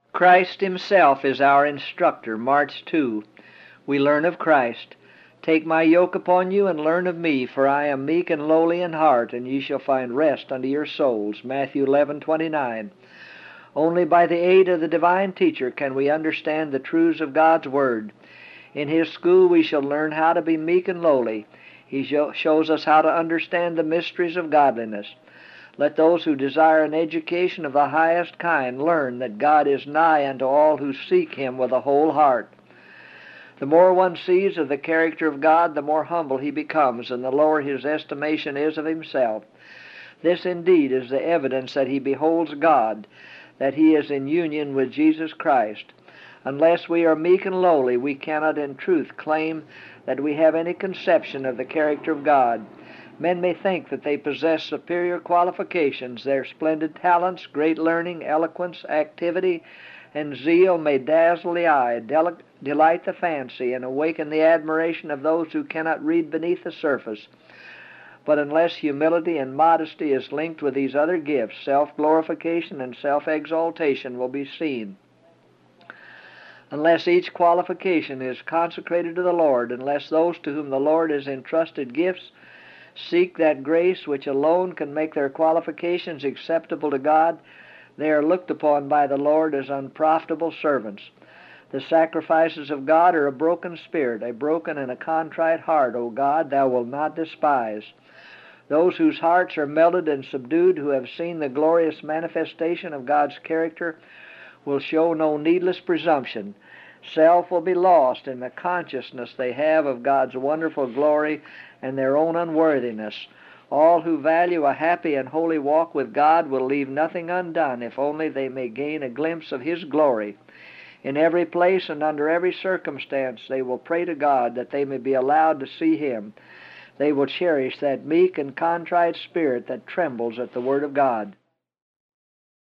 Christ himself is our instructor. March 2. We learn of Christ. Take my yoke upon you and learn of me, for I am meek and lowly in heart, and ye shall find rest unto your souls. Matthew 11:29. Only by the aid of the divine teacher can we understand the truths of God's Word. In his school we shall learn how to be meek and lowly. He shows us how to understand the mysteries of godliness. Let those who desire an education of the highest kind learn that God is nigh unto all who seek him with a whole heart. The more one sees of the character of God, the more humble he becomes, and the lower his estimation is of himself. This indeed is the evidence that he beholds God, that he is in union with Jesus Christ. Unless we are meek and lowly, we cannot in truth claim that we have any conception of the character of God. Men may think that they possess superior qualifications. Their splendid talents, great learning, eloquence, activity, and zeal may dazzle the eye, delight the fancy, and awaken the admiration of those who cannot read beneath the surface. But unless humility and modesty is linked with these other gifts, self-glorification and self-exaltation will be seen. Unless each qualification is consecrated to the Lord, unless those to whom the Lord has entrusted gifts seek that grace which alone can make their qualifications acceptable to God, they are looked upon by the Lord as unprofitable servants. The sacrifices of God are a broken spirit, a broken and a contrite heart, O God, thou wilt not despise. Those whose hearts are melted and subdued, who have seen the glorious manifestation of God's character, will show no needless presumption. Self will be lost in the consciousness they have of God's wonderful glory and their own unworthiness. All who value a happy and holy walk with God will leave nothing undone if only they may gain a glimpse of his glory. In every place and under every circumstance they will pray to God that they may be allowed to see him. They will cherish that meek and contrite spirit that trembles at the word of God.